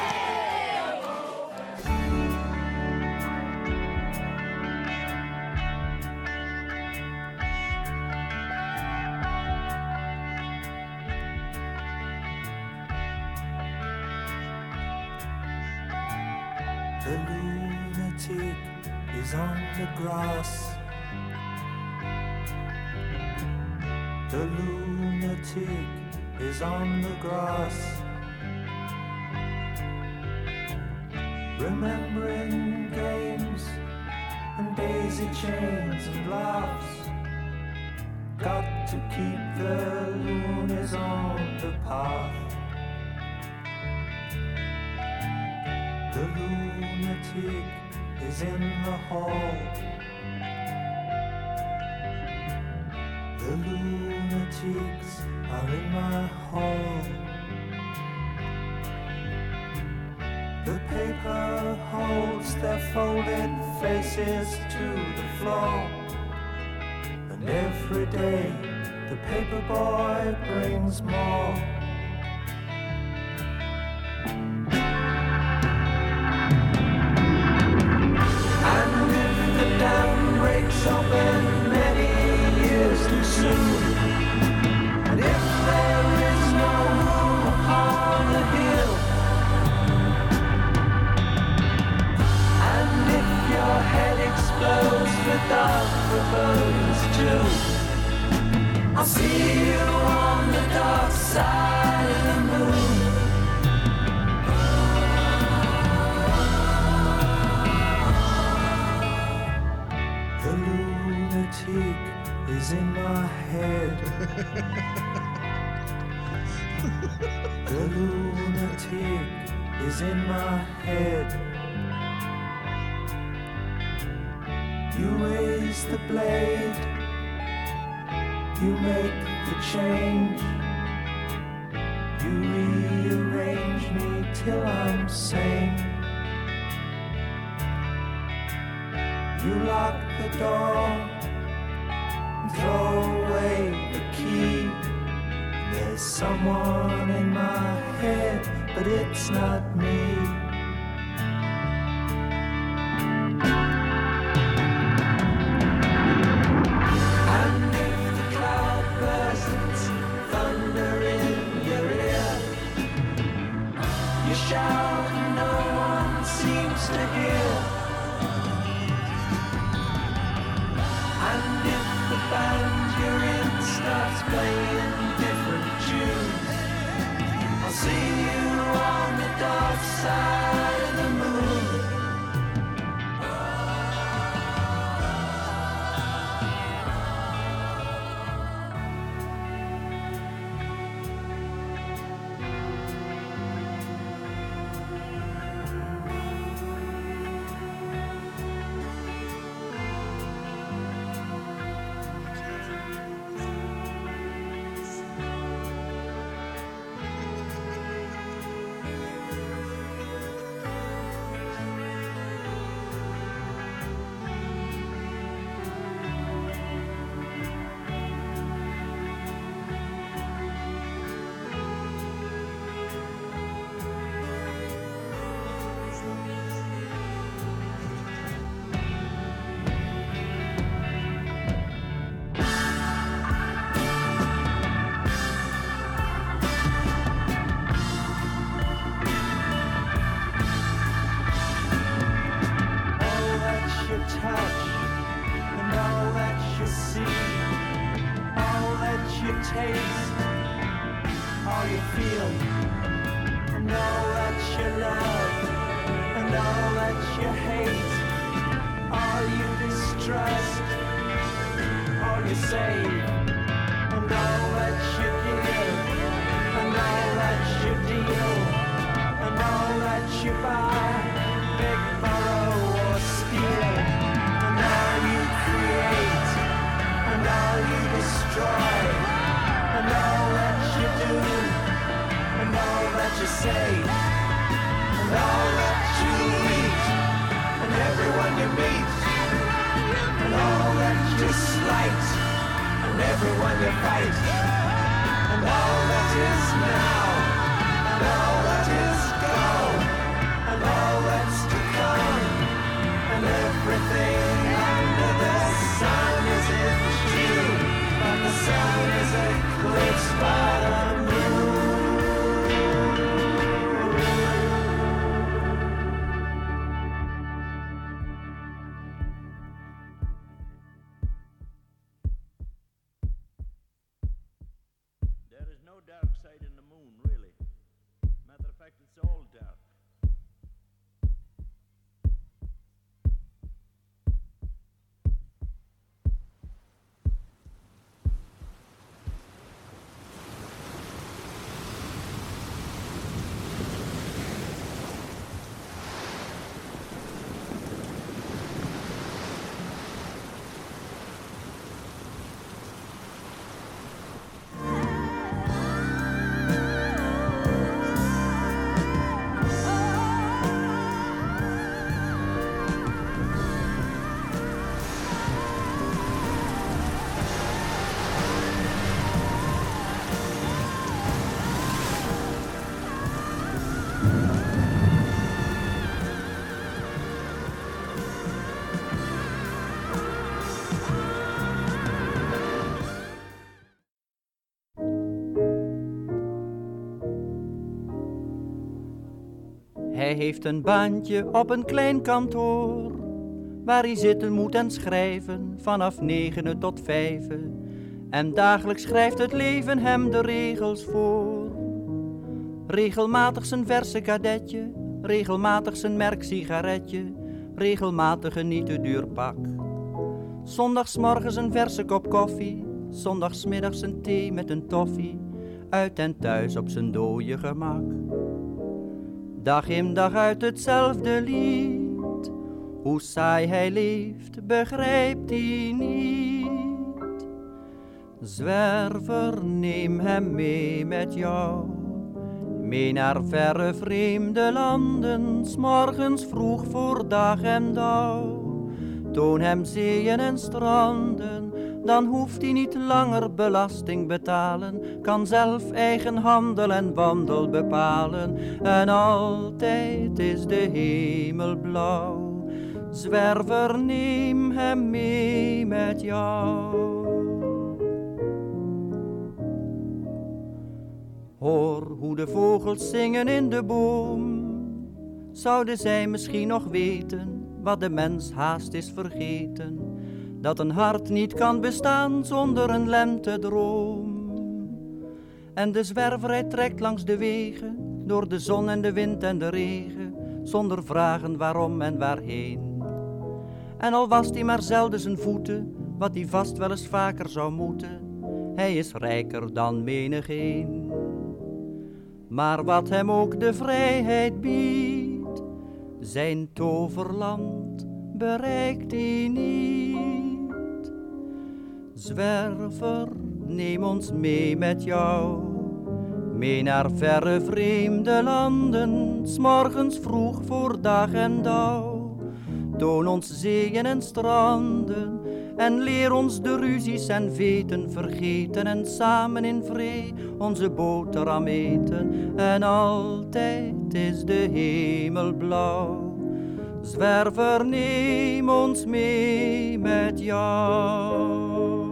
The lunatic is on the grass. The lunatic is on the grass. Remembering games and daisy chains and laughs. Got to keep the loonies on the path. The lunatic is in the hall. The lunatics are in my hall. The paper holds their folded faces to the floor. And every day the paper boy brings more. Open many years too soon, and if there is no room upon the hill, and if your head explodes without the bones too, I'll see you on the dark side of the moon. The lunatic is in my head. The lunatic is in my head. You raise the blade, you make the change. You rearrange me till I'm sane. You lock the door and throw away the key. There's someone in my head, but it's not me. And if the cloud bursts, thunder in your ear, you shout and no one seems to hear. And if the band you're in starts playing different tunes, I'll see you on the dark side of the moon. touch, and all that you see, all that you taste, all you feel, and all that you love, and all that you hate, all you distrust, all you save, and all that you give, and all that you deal, and all that you buy, big borrow or steal, and all you create, and all you destroy, and all that you do, and all that you say, and all that you eat, and everyone you meet, and all that you slight, and everyone you fight, and all that is now, and all that is gone, and all that's to come, and everything under the sun is in June, but the sun is eclipsed by the moon. There is no dark side in the moon, really. Matter of fact, it's all dark. Hij heeft een baantje op een klein kantoor, waar hij zitten moet en schrijven vanaf 9 tot 5. En dagelijks schrijft het leven hem de regels voor. Regelmatig zijn verse kadetje, regelmatig zijn merksigaretje, regelmatig een niet te duur pak. Zondagsmorgens een verse kop koffie, zondagsmiddags een thee met een toffie, uit en thuis op zijn dode gemak. Dag in dag uit hetzelfde lied, hoe saai hij leeft begrijpt hij niet. Zwerver, neem hem mee met jou, mee naar verre vreemde landen, 's morgens vroeg voor dag en dauw. Toon hem zeeën en stranden, dan hoeft hij niet langer belasting betalen, kan zelf eigen handel en wandel bepalen. En altijd is de hemel blauw, zwerver, neem hem mee met jou. Hoor hoe de vogels zingen in de boom, zouden zij misschien nog weten wat de mens haast is vergeten, dat een hart niet kan bestaan zonder een lentedroom. En de zwerver hij trekt langs de wegen, door de zon en de wind en de regen, zonder vragen waarom en waarheen. En al was hij maar zelden zijn voeten, wat hij vast wel eens vaker zou moeten, hij is rijker dan menigeen. Maar wat hem ook de vrijheid biedt, zijn toverland bereikt hij niet. Zwerver, neem ons mee met jou, mee naar verre vreemde landen, 's morgens vroeg voor dag en dauw. Toon ons zeeën en stranden, en leer ons de ruzies en veten vergeten, en samen in vree onze boterham eten. En altijd is de hemel blauw, zwerver, neem ons mee met jou.